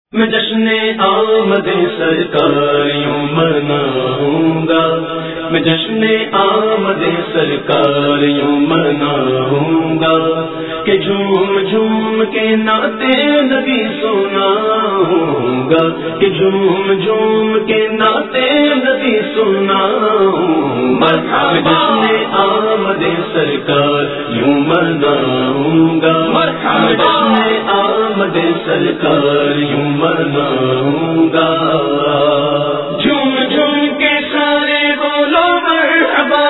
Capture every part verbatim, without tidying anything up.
میں جشن آمد سرکار یوں مناؤں گا، میں جشن آمد سرکار یوں مناؤں گا کہ جھوم جھوم کے نعتِ نبی سناؤں گا، کہ جھوم جھوم کے نعتِ نبی سناؤں گا، میں جشن آمد سرکار یوں مناؤں گا، میں جشن آمد سرکار یوں مناؤں گا۔ جھوم جھوم کے سارے بولو مرحبا،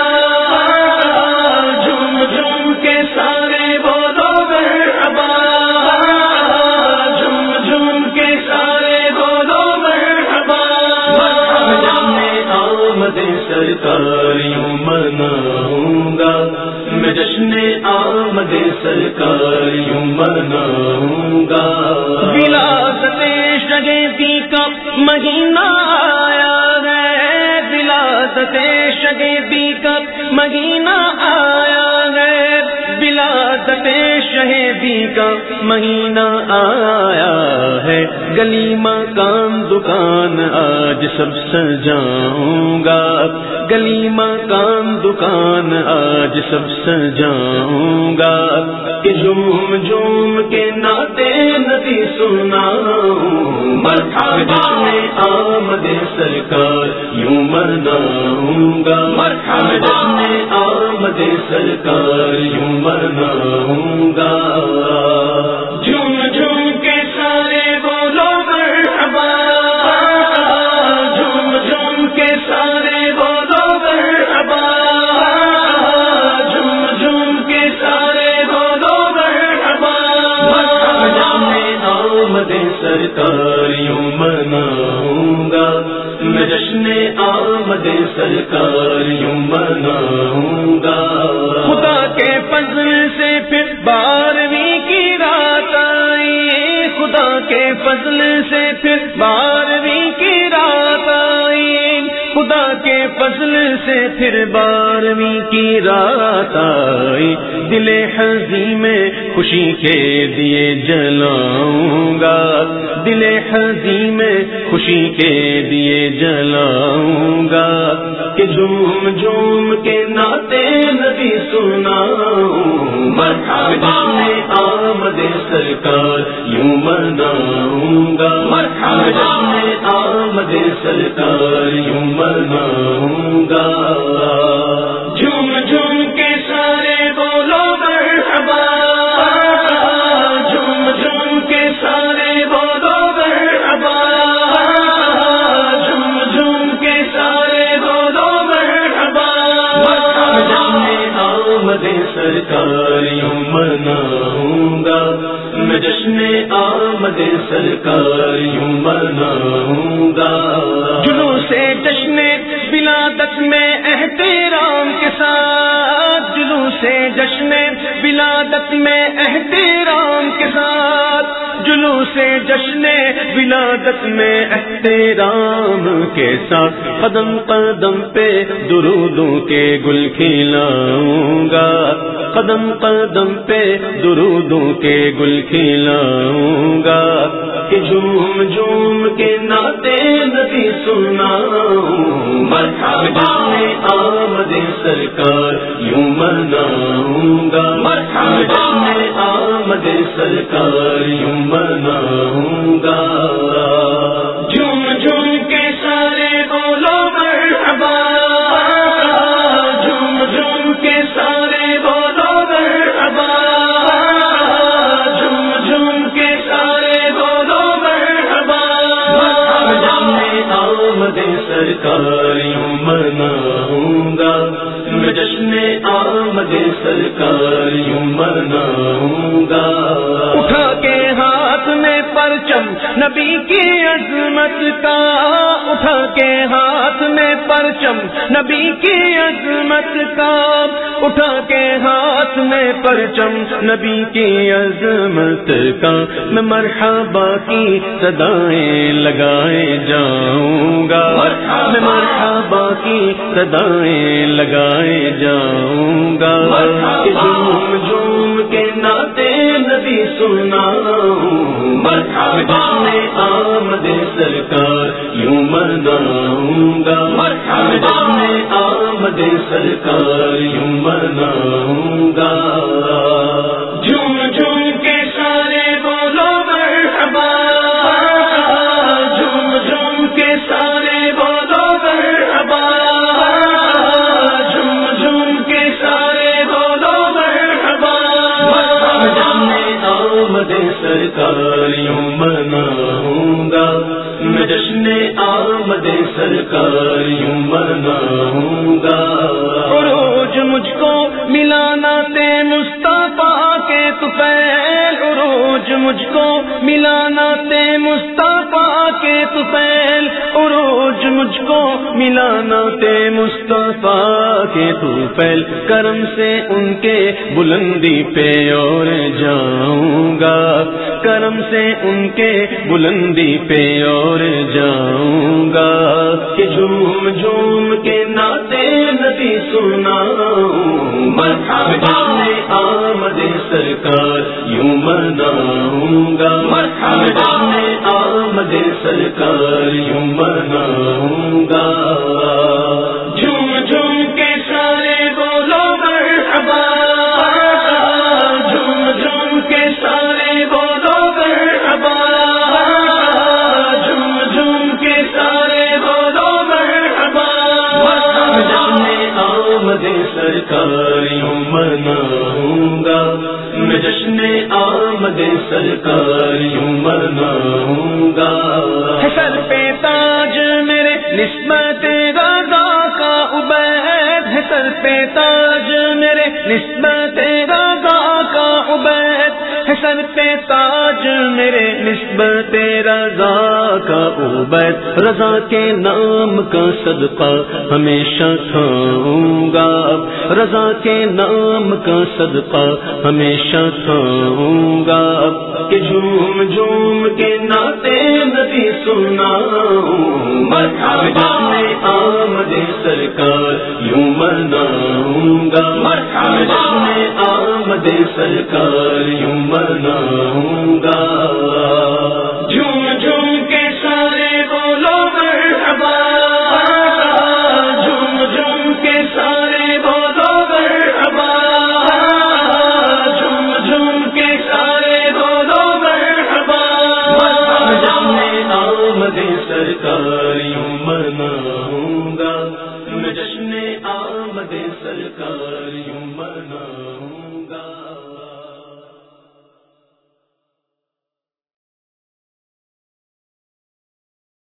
جھوم جھوم کے سارے بولو مرحبا، جھوم جھوم کے سارے بولو مرحبا، جشن آمد سرکار یوں مناؤں گا، میں جشن آمد سرکار یوں مناؤں گا۔ ولادت شگیفی کا مہینہ آیا ہے، ولادت شگیفی کا مہینہ آیا ہے، ولادت شہیدی کا مہینہ آیا ہے، گلی مکان دکان آج سب سجاؤں گا، گلی مکان دکان آج سب سجاؤں گا کہ جھوم جھوم کے نعتِ نبی سناؤں گا، جشن آمد سرکار یوں مناؤں گا، جشن آمد سرکار یوں مناؤں گا۔ جھوم جھوم کے سارے بولو مرحبا، جھوم جھوم کے سارے بولو مرحبا، جھوم جھوم کے سارے بولو مرحبا، جشن آمد سرکار یوں مناؤں گا، میں جشن آمد سرکار یوں مناؤں گا۔ خدا کے فضل سے پھر بارہویں کی رات آئی، خدا کے فضل سے پھر بارہویں کی رات آئی، خدا کے فضل سے پھر بارہویں کی رات آئی، دل حزین میں خوشی کے دیے جلاؤں گا، دل حزین میں خوشی کے دیے جلاؤں گا کہ جھوم جھوم کے نعتِ نبی سناؤں گا، جشن آمد سرکار یوں مناؤں گا، جشن آمد سرکار یوں مناؤں گا۔ جھوم جھوم کے سارے بولو مرحبا، جھوم جھوم کے سارے بولو مرحبا، جھوم جھوم کے سارے بولو مرحبا، جشن آمد سرکار یوں مناؤں گا، میں جشن آمد سرکار یوں مناؤں گا۔ جلوس جشن ولادت میں احترام کے ساتھ، جلوس جشن ولادت میں احترام کے ساتھ، جلوس جشن ولادت میں احترام کے ساتھ، قدم قدم پہ درودوں کے گل کھلاؤں گا، قدم قدم پہ درودوں کے گل کھلاؤں گا کہ جھوم جھوم کے نعتِ نبی سناؤں گا، جشن آمد سرکار یوں مناؤں گا، جشن آمد سرکار یوں مناؤں گا۔ جھوم جھوم کے سارے بولو مرحبا، جھوم جھوم کے سارے بولو مرحبا، جھوم جھوم کے سارے بولو مرحبا، جشن آمد سرکار یوں مناؤں گا، میں جشن آمد سرکار یوں مناؤں گا۔ اٹھا کے ہاتھ میں پرچم نبی کی عظمت کا، اٹھا کے ہاتھ میں پرچم نبی کی عظمت کا، اٹھا کے ہاتھ میں پرچم نبی کی عظمت کا، میں مرحبا کی صدائیں لگائے جاؤں گا، میں مرحبا کی صدائیں لگائے جاؤں گا کہ جھوم جھوم کے نعتِ نبی سناؤں مرحبا جشن آمد سرکار یوں مناؤں گا مرحبا جشن آمد سرکار یوں مناؤں گا جھوم جھوم کے سارے بولو مرحبا جھوم جھوم کے سارے بولو مرحبا جھوم جھوم کے سارے بولو مرحبا جشن آمد سرکار یوں مناؤں گا میں جشن آمد سرکار یوں مناؤں گا عروج مجھ کو ملانا تے مصطفیٰ کے طفیل عروج مجھ کو ملانا تے مصطفیٰ کے طفیل عروج مجھ کو ملانا تے مصطفیٰ کے طفیل کرم سے ان کے بلندی پہ اور جاؤں گا کرم سے ان کے بلندی پہ اور جاؤں گا کہ جھوم جھوم کے ناطے نبی سناؤں مرحبا جشن آمد سرکار یوں مناؤں گا مرحبا جشن آمد سرکار یوں مناؤں گا جھوم جھوم کے سارے بولو مرحبا جھوم جھوم کے سارے بولو مرحبا جھوم جھوم کے سارے بولو مرحبا جشن آمد سرکار یوں مناؤں گا میں جشن آمد سرکار یوں مناؤں گا سر پہ تاج میرے نسبت رضا کا عبید ہے سر پہ تاج میرے نسبت رضا کا عبید ہے سر پہ تاج میرے نسبت رضا کا عبید رضا کے نام کا صدقہ ہمیشہ کھاؤں گا رضا کے نام کا صدقہ ہمیشہ کھاؤں گا کہ جھوم جھوم کے ناطے نبی سناؤں مرحبا جشن آمد سرکار یوں مناؤں گا مرحبا جشن آمد سرکار یوں مناؤں گا